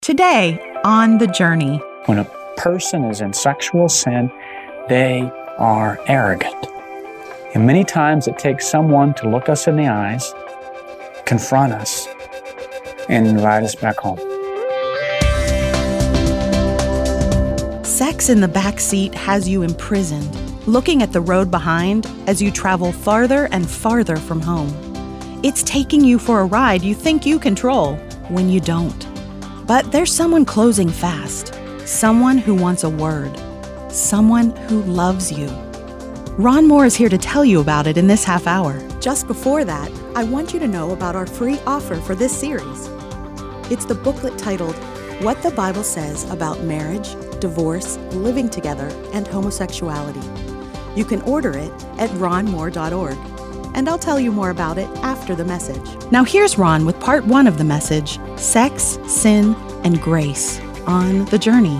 Today on The Journey. When a person is in sexual sin, they are arrogant. And many times it takes someone to look us in the eyes, confront us, and invite us back home. Sex in the back seat has you imprisoned, looking at the road behind as you travel farther and farther from home. It's taking you for a ride you think you control when you don't. But there's someone closing fast, someone who wants a word, someone who loves you. Ron Moore is here to tell you about it in this half hour. Just before that, I want you to know about our free offer for this series. It's the booklet titled, What the Bible Says About Marriage, Divorce, Living Together, and Homosexuality. You can order it at ronmoore.org, and I'll tell you more about it after the message. Now here's Ron with part 1 of the message, Sex, Sin, and Grace on The Journey.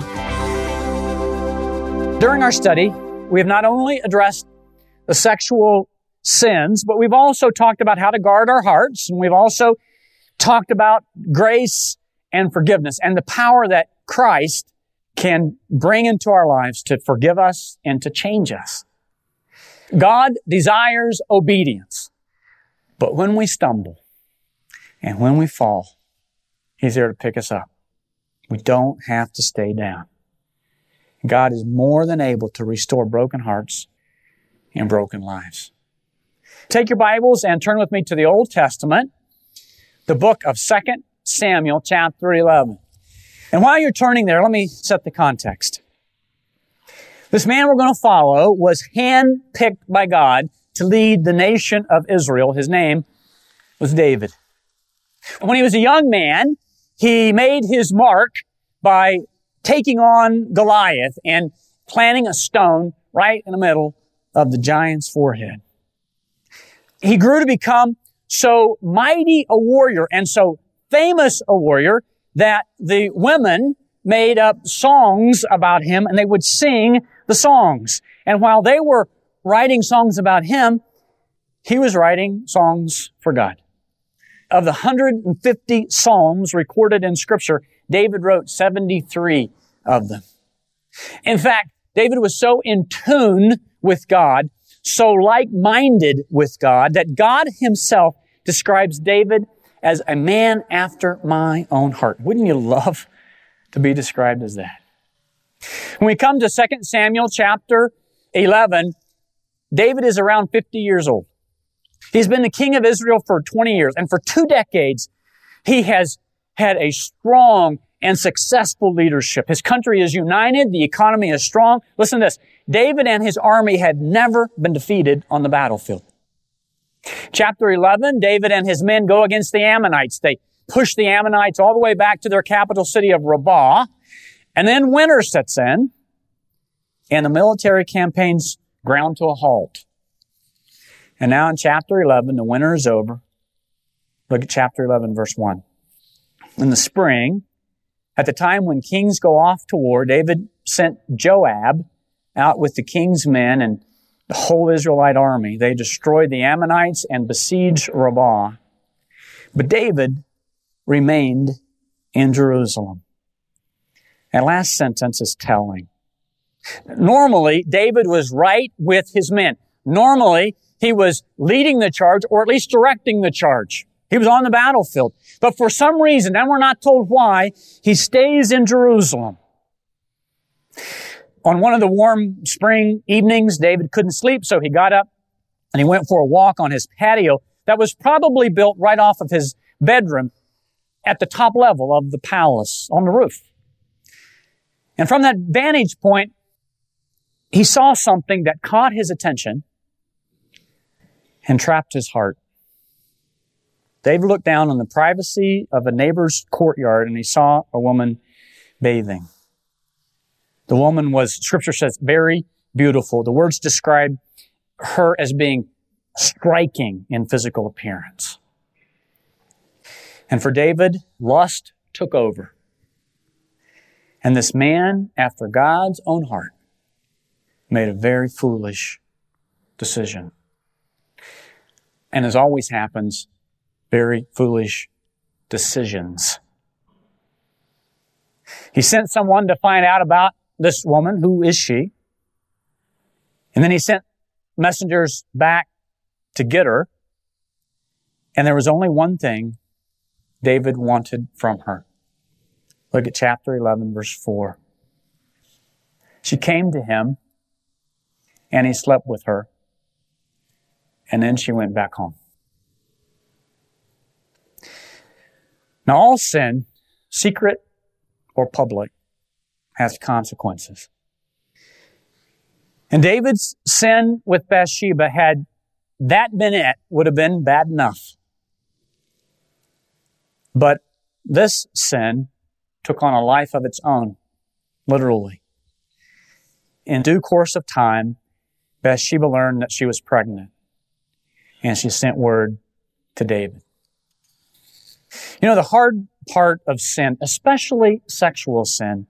During our study, we have not only addressed the sexual sins, but we've also talked about how to guard our hearts, and we've also talked about grace and forgiveness and the power that Christ can bring into our lives to forgive us and to change us. God desires obedience, but when we stumble and when we fall, He's there to pick us up. We don't have to stay down. God is more than able to restore broken hearts and broken lives. Take your Bibles and turn with me to the Old Testament, the book of 2 Samuel, chapter 11. And while you're turning there, let me set the context. This man we're going to follow was handpicked by God to lead the nation of Israel. His name was David. When he was a young man, he made his mark by taking on Goliath and planting a stone right in the middle of the giant's forehead. He grew to become so mighty a warrior and so famous a warrior that the women made up songs about him and they would sing the songs. And while they were writing songs about him, he was writing songs for God. Of the 150 psalms recorded in Scripture, David wrote 73 of them. In fact, David was so in tune with God, so like-minded with God, that God Himself describes David as a man after my own heart. Wouldn't you love to be described as that? When we come to 2 Samuel chapter 11, David is around 50 years old. He's been the king of Israel for 20 years, and for 2 decades, he has had a strong and successful leadership. His country is united, the economy is strong. Listen to this. David and his army had never been defeated on the battlefield. Chapter 11, David and his men go against the Ammonites. They push the Ammonites all the way back to their capital city of Rabbah. And then winter sets in, and the military campaign's ground to a halt. And now in chapter 11, the winter is over. Look at chapter 11, verse 1. In the spring, at the time when kings go off to war, David sent Joab out with the king's men and the whole Israelite army. They destroyed the Ammonites and besieged Rabbah. But David remained in Jerusalem. That last sentence is telling. Normally, David was right with his men. Normally, he was leading the charge, or at least directing the charge. He was on the battlefield. But for some reason, and we're not told why, he stays in Jerusalem. On one of the warm spring evenings, David couldn't sleep, so he got up and he went for a walk on his patio that was probably built right off of his bedroom at the top level of the palace on the roof. And from that vantage point, he saw something that caught his attention and trapped his heart. David looked down on the privacy of a neighbor's courtyard and he saw a woman bathing. The woman was, Scripture says, very beautiful. The words describe her as being striking in physical appearance. And for David, lust took over. And this man, after God's own heart, made a very foolish decision. And as always happens, very foolish decisions He sent someone to find out about this woman. Who is she? And then he sent messengers back to get her. And there was only one thing David wanted from her. Look at chapter 11, verse 4. She came to him, and he slept with her. And then she went back home. Now, all sin, secret or public, has consequences. And David's sin with Bathsheba, had that been it, would have been bad enough. But this sin took on a life of its own, literally. In due course of time, Bathsheba learned that she was pregnant, and she sent word to David. You know, the hard part of sin, especially sexual sin,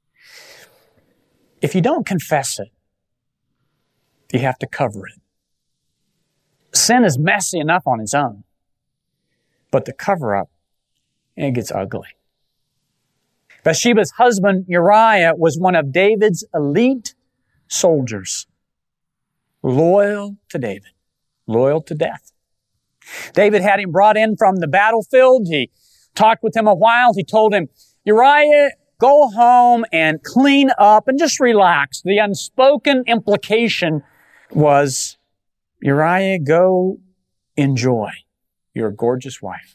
if you don't confess it, you have to cover it. Sin is messy enough on its own, but the cover-up, it gets ugly. Bathsheba's husband, Uriah, was one of David's elite soldiers, loyal to David, loyal to death. David had him brought in from the battlefield. He talked with him a while. He told him, Uriah, go home and clean up and just relax. The unspoken implication was, Uriah, go enjoy your gorgeous wife.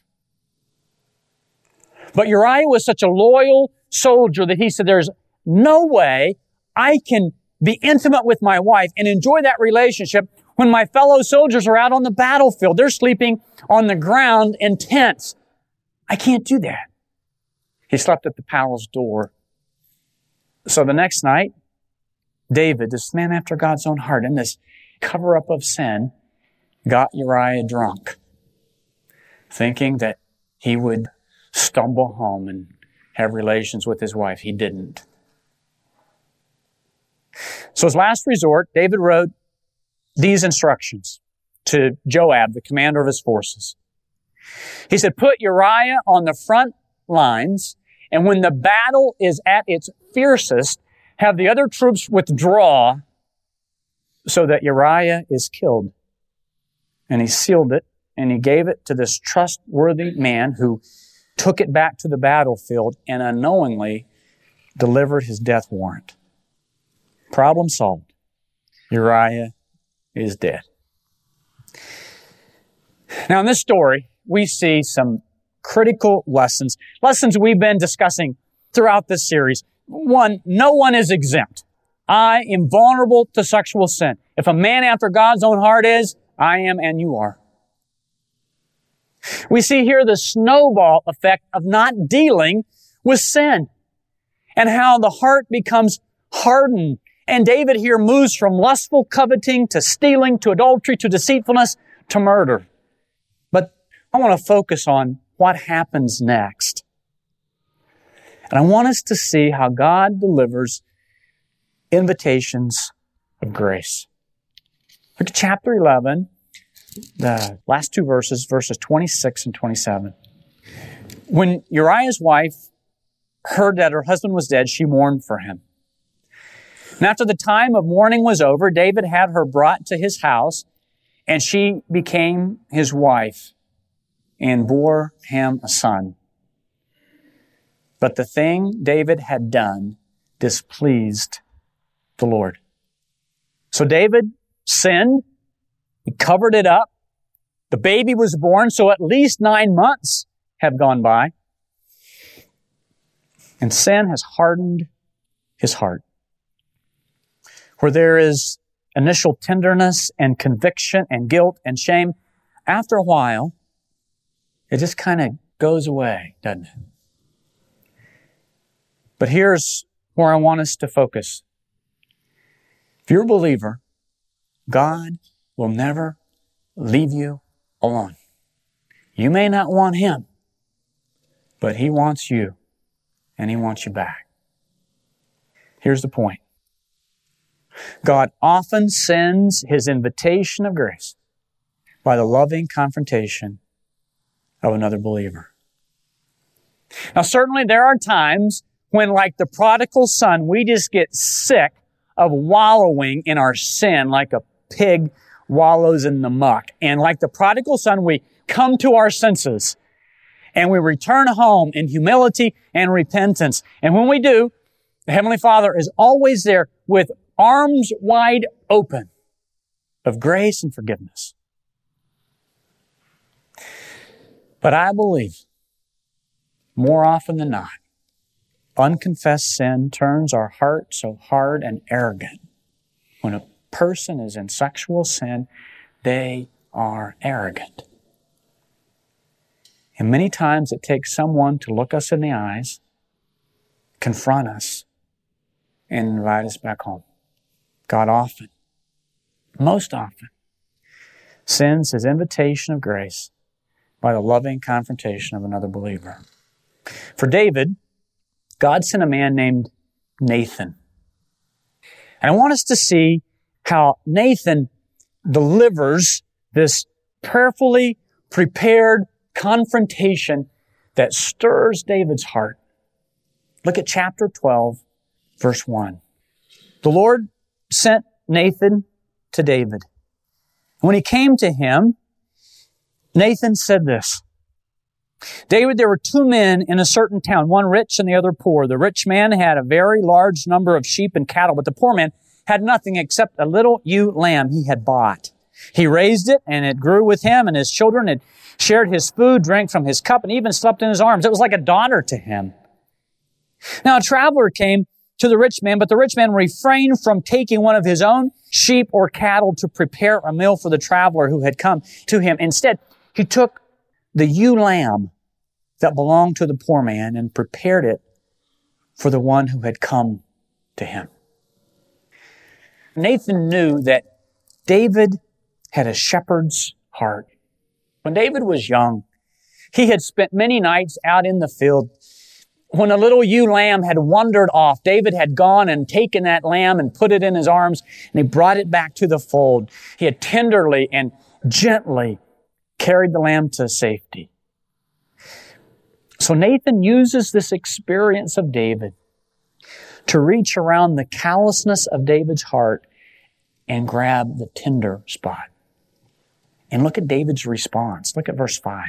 But Uriah was such a loyal soldier that he said, there's no way I can be intimate with my wife and enjoy that relationship when my fellow soldiers are out on the battlefield. They're sleeping on the ground in tents. I can't do that. He slept at the palace door. So the next night, David, this man after God's own heart, in this cover-up of sin, got Uriah drunk, thinking that he would stumble home and have relations with his wife. He didn't. So as last resort, David wrote these instructions to Joab, the commander of his forces. He said, put Uriah on the front lines, and when the battle is at its fiercest, have the other troops withdraw so that Uriah is killed. And he sealed it, and he gave it to this trustworthy man who took it back to the battlefield and unknowingly delivered his death warrant. Problem solved. Uriah is dead. Now in this story, we see some critical lessons we've been discussing throughout this series. One, no one is exempt. I am vulnerable to sexual sin. If a man after God's own heart is, I am and you are. We see here the snowball effect of not dealing with sin and how the heart becomes hardened. And David here moves from lustful coveting to stealing to adultery to deceitfulness to murder. But I want to focus on what happens next. And I want us to see how God delivers invitations of grace. Look at chapter 11, the last two verses 26 and 27. When Uriah's wife heard that her husband was dead, she mourned for him. And after the time of mourning was over, David had her brought to his house, and she became his wife and bore him a son. But the thing David had done displeased the Lord. So David sinned. He covered it up. The baby was born, so at least 9 months have gone by. And sin has hardened his heart. Where there is initial tenderness and conviction and guilt and shame, after a while, it just kind of goes away, doesn't it? But here's where I want us to focus. If you're a believer, God will never leave you alone. You may not want Him, but He wants you, and He wants you back. Here's the point. God often sends His invitation of grace by the loving confrontation of another believer. Now, certainly there are times when, like the prodigal son, we just get sick of wallowing in our sin like a pig wallows in the muck. And like the prodigal son, we come to our senses and we return home in humility and repentance. And when we do, the Heavenly Father is always there with arms wide open of grace and forgiveness. But I believe, more often than not, unconfessed sin turns our heart so hard and arrogant. When a person is in sexual sin, they are arrogant. And many times it takes someone to look us in the eyes, confront us, and invite us back home. God often, most often, sends His invitation of grace by the loving confrontation of another believer. For David, God sent a man named Nathan. And I want us to see how Nathan delivers this prayerfully prepared confrontation that stirs David's heart. Look at chapter 12, verse 1. The Lord sent Nathan to David. When he came to him, Nathan said this, David, there were two men in a certain town, one rich and the other poor. The rich man had a very large number of sheep and cattle, but the poor man had nothing except a little ewe lamb he had bought. He raised it, and it grew with him, and his children had shared his food, drank from his cup, and even slept in his arms. It was like a daughter to him. Now a traveler came to the rich man, but the rich man refrained from taking one of his own sheep or cattle to prepare a meal for the traveler who had come to him. Instead, he took the ewe lamb that belonged to the poor man and prepared it for the one who had come to him. Nathan knew that David had a shepherd's heart. When David was young, he had spent many nights out in the field. When a little ewe lamb had wandered off, David had gone and taken that lamb and put it in his arms, and he brought it back to the fold. He had tenderly and gently carried the lamb to safety. So Nathan uses this experience of David to reach around the callousness of David's heart and grab the tender spot. And look at David's response. Look at verse 5.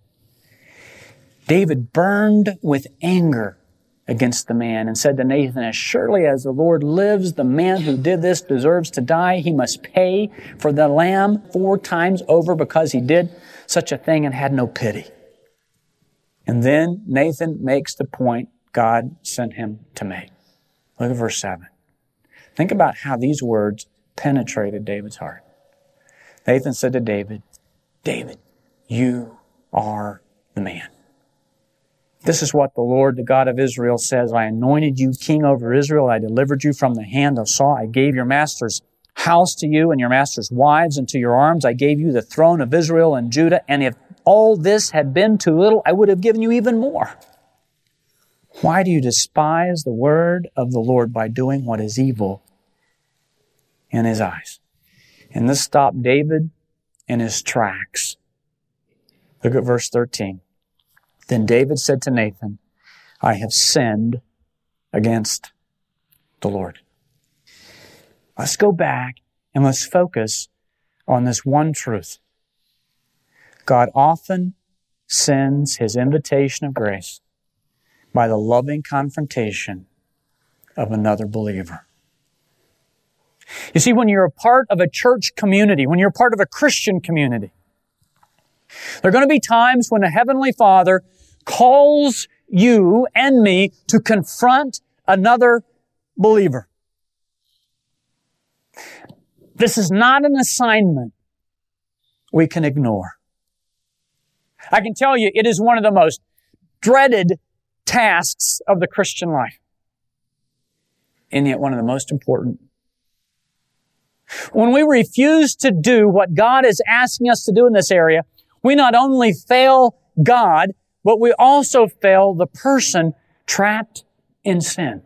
David burned with anger against the man and said to Nathan, as surely as the Lord lives, the man who did this deserves to die. He must pay for the lamb 4 times over because he did such a thing and had no pity. And then Nathan makes the point God sent him to make. Look at verse 7. Think about how these words penetrated David's heart. Nathan said to David, David, you are the man. This is what the Lord, the God of Israel, says. I anointed you king over Israel. I delivered you from the hand of Saul. I gave your master's house to you and your master's wives into your arms. I gave you the throne of Israel and Judah. And if all this had been too little, I would have given you even more. Why do you despise the word of the Lord by doing what is evil in His eyes? And this stopped David in his tracks. Look at verse 13. Then David said to Nathan, I have sinned against the Lord. Let's go back and let's focus on this one truth. God often sends His invitation of grace by the loving confrontation of another believer. You see, when you're a part of a church community, when you're a part of a Christian community, there are going to be times when the Heavenly Father calls you and me to confront another believer. This is not an assignment we can ignore. I can tell you, it is one of the most dreaded tasks of the Christian life, and yet one of the most important. When we refuse to do what God is asking us to do in this area, we not only fail God, but we also fail the person trapped in sin.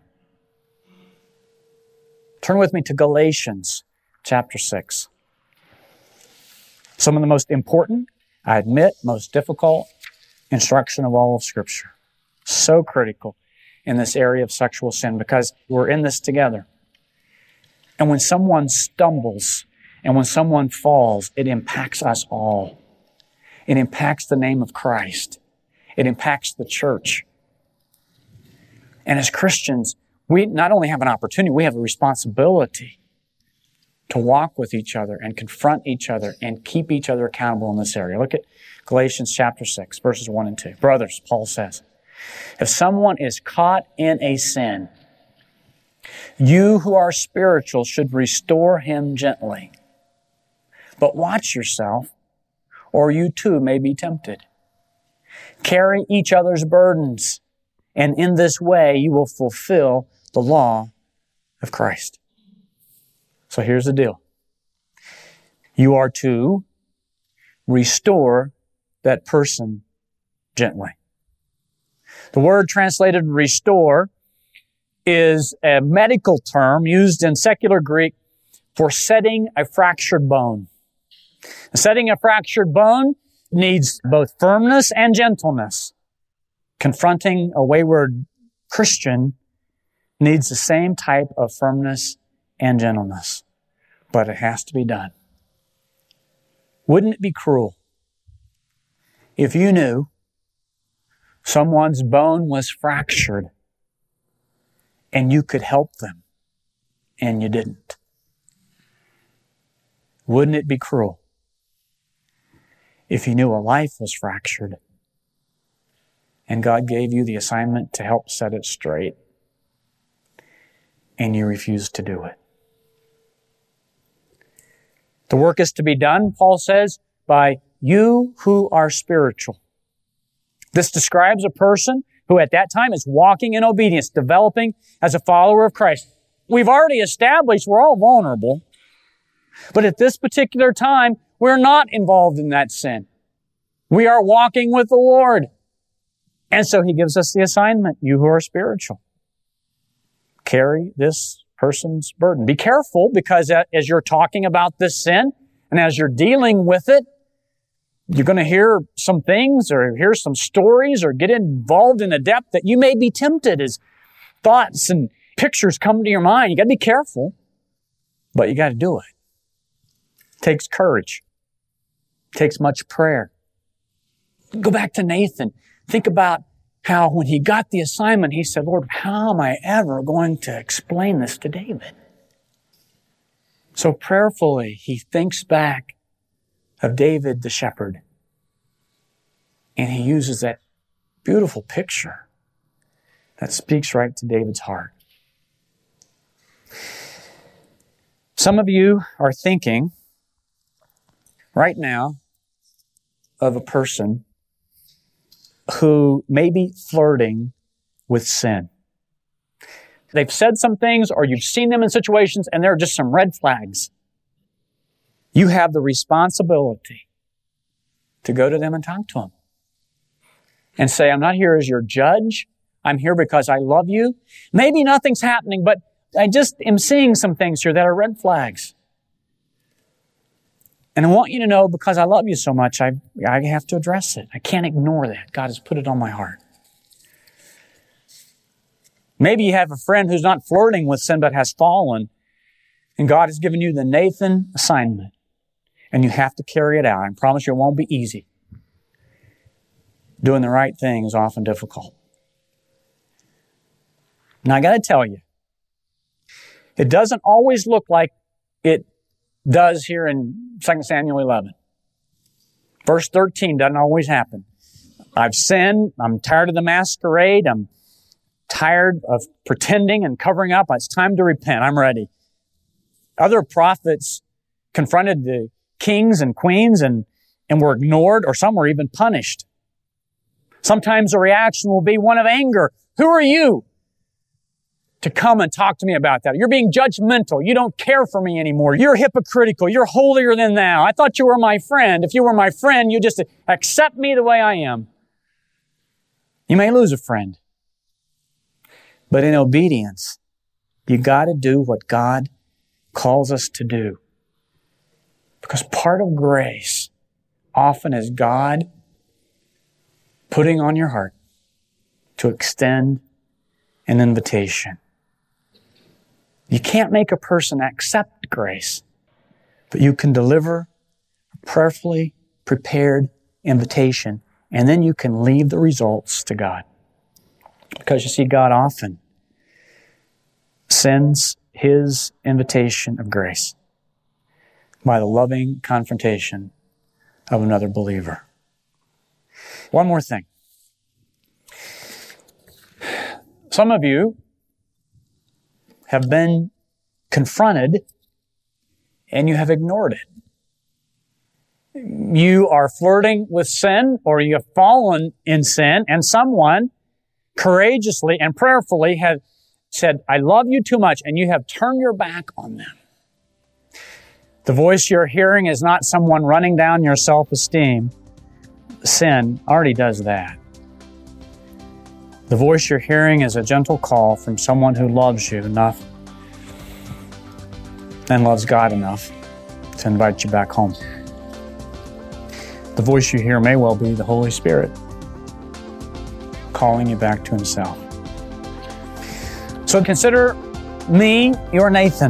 Turn with me to Galatians chapter 6. Some of the most important, I admit, most difficult instruction of all of Scripture. So critical. in this area of sexual sin because we're in this together. And when someone stumbles and when someone falls, it impacts us all. It impacts the name of Christ. It impacts the church. And as Christians, we not only have an opportunity, we have a responsibility to walk with each other and confront each other and keep each other accountable in this area. Look at Galatians chapter 6, verses 1 and 2. Brothers, Paul says, if someone is caught in a sin, you who are spiritual should restore him gently. But watch yourself, or you too may be tempted. Carry each other's burdens, and in this way you will fulfill the law of Christ. So here's the deal. You are to restore that person gently. The word translated restore is a medical term used in secular Greek for setting a fractured bone. Setting a fractured bone needs both firmness and gentleness. Confronting a wayward Christian needs the same type of firmness and gentleness, but it has to be done. Wouldn't it be cruel if you knew someone's bone was fractured and you could help them and you didn't? Wouldn't it be cruel if you knew a life was fractured and God gave you the assignment to help set it straight and you refused to do it? The work is to be done, Paul says, by you who are spiritual. This describes a person who at that time is walking in obedience, developing as a follower of Christ. We've already established we're all vulnerable, but at this particular time, we're not involved in that sin. We are walking with the Lord. And so He gives us the assignment, you who are spiritual. Carry this person's burden. Be careful because as you're talking about this sin and as you're dealing with it, you're going to hear some things or hear some stories or get involved in a depth that you may be tempted as thoughts and pictures come to your mind. You got to be careful, but you got to do it. It takes courage. It takes much prayer. Go back to Nathan. Think about how when he got the assignment, he said, Lord, how am I ever going to explain this to David? So prayerfully, he thinks back of David the shepherd. And he uses that beautiful picture that speaks right to David's heart. Some of you are thinking right now of a person who may be flirting with sin. They've said some things or you've seen them in situations and there are just some red flags. You have the responsibility to go to them and talk to them and say, I'm not here as your judge. I'm here because I love you. Maybe nothing's happening, but I just am seeing some things here that are red flags. And I want you to know, because I love you so much, I have to address it. I can't ignore that. God has put it on my heart. Maybe you have a friend who's not flirting with sin but has fallen, and God has given you the Nathan assignment, and you have to carry it out. I promise you it won't be easy. Doing the right thing is often difficult. Now I got to tell you, it doesn't always look like it does here in 2 Samuel 11. Verse 13 doesn't always happen. I've sinned. I'm tired of the masquerade. I'm tired of pretending and covering up. It's time to repent. I'm ready. Other prophets confronted the kings and queens and were ignored, or some were even punished. Sometimes the reaction will be one of anger. Who are you to come and talk to me about that? You're being judgmental. You don't care for me anymore. You're hypocritical. You're holier than thou. I thought you were my friend. If you were my friend, you just accept me the way I am. You may lose a friend. But in obedience, you got to do what God calls us to do. Because part of grace often is God putting on your heart to extend an invitation. You can't make a person accept grace, but you can deliver a prayerfully prepared invitation, and then you can leave the results to God. Because you see, God often sends His invitation of grace by the loving confrontation of another believer. One more thing. Some of you have been confronted and you have ignored it. You are flirting with sin, or you have fallen in sin, and someone courageously and prayerfully has said, I love you too much, and you have turned your back on them. The voice you're hearing is not someone running down your self-esteem. Sin already does that. The voice you're hearing is a gentle call from someone who loves you enough and loves God enough to invite you back home. The voice you hear may well be the Holy Spirit calling you back to Himself. So consider me your Nathan.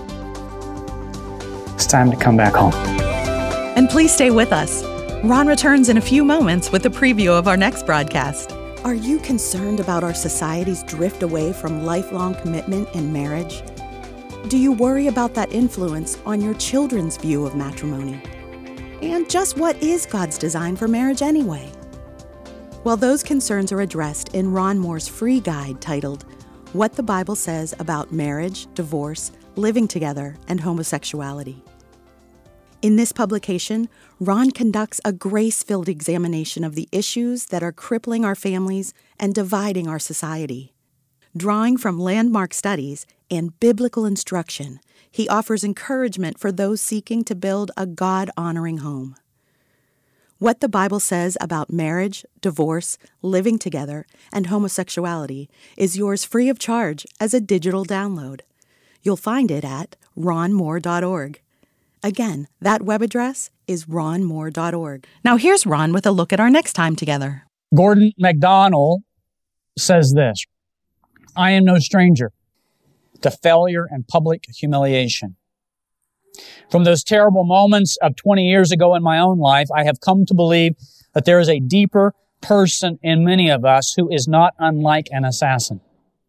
It's time to come back home. And please stay with us. Ron returns in a few moments with a preview of our next broadcast. Are you concerned about our society's drift away from lifelong commitment in marriage? Do you worry about that influence on your children's view of matrimony? And just what is God's design for marriage anyway? Well, those concerns are addressed in Ron Moore's free guide titled, What the Bible Says About Marriage, Divorce, Living Together, and Homosexuality. In this publication, Ron conducts a grace-filled examination of the issues that are crippling our families and dividing our society. Drawing from landmark studies and biblical instruction, he offers encouragement for those seeking to build a God-honoring home. What the Bible Says About Marriage, Divorce, Living Together, and Homosexuality is yours free of charge as a digital download. You'll find it at ronmoore.org. Again, that web address is ronmoore.org. Now here's Ron with a look at our next time together. Gordon MacDonald says this, I am no stranger to failure and public humiliation. From those terrible moments of 20 years ago in my own life, I have come to believe that there is a deeper person in many of us who is not unlike an assassin.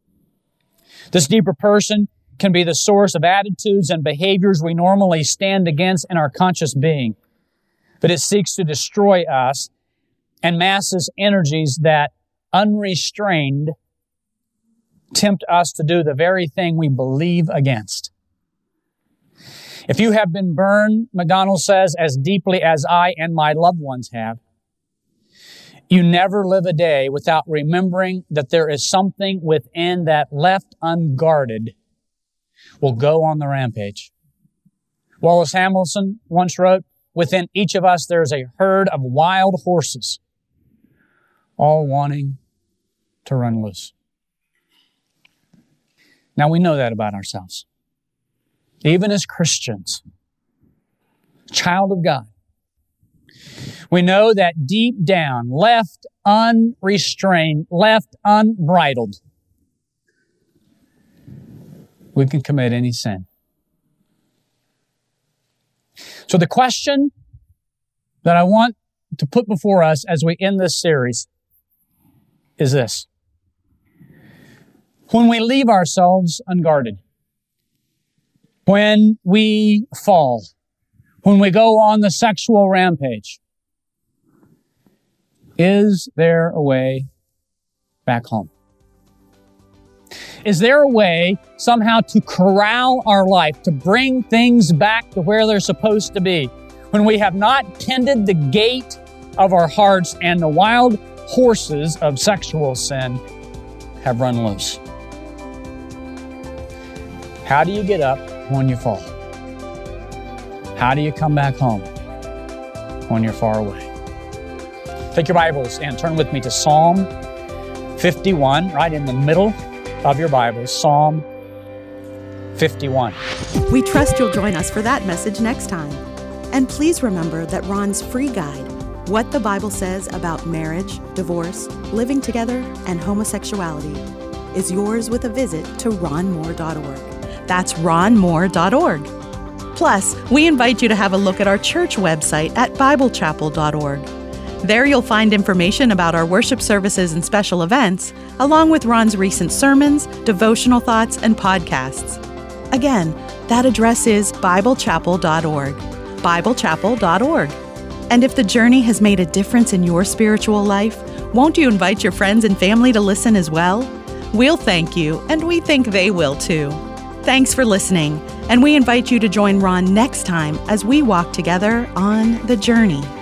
This deeper person can be the source of attitudes and behaviors we normally stand against in our conscious being, but it seeks to destroy us and masses energies that, unrestrained, tempt us to do the very thing we believe against. If you have been burned, MacDonald says, as deeply as I and my loved ones have, you never live a day without remembering that there is something within that, left unguarded, will go on the rampage. Wallace Hamilton once wrote, within each of us there is a herd of wild horses, all wanting to run loose. Now we know that about ourselves. Even as Christians, child of God, we know that deep down, left unrestrained, left unbridled, we can commit any sin. So the question that I want to put before us as we end this series is this. When we leave ourselves unguarded, when we fall, when we go on the sexual rampage, is there a way back home? Is there a way somehow to corral our life, to bring things back to where they're supposed to be, when we have not tended the gate of our hearts and the wild horses of sexual sin have run loose? How do you get up when you fall? How do you come back home when you're far away? Take your Bibles and turn with me to Psalm 51, right in the middle of your Bible, Psalm 51. We trust you'll join us for that message next time. And please remember that Ron's free guide, What the Bible Says About Marriage, Divorce, Living Together, and Homosexuality, is yours with a visit to ronmoore.org. That's ronmoore.org. Plus, we invite you to have a look at our church website at biblechapel.org. There you'll find information about our worship services and special events, along with Ron's recent sermons, devotional thoughts, and podcasts. Again, that address is biblechapel.org. biblechapel.org. And if the journey has made a difference in your spiritual life, won't you invite your friends and family to listen as well? We'll thank you, and we think they will too. Thanks for listening, and we invite you to join Ron next time as we walk together on the journey.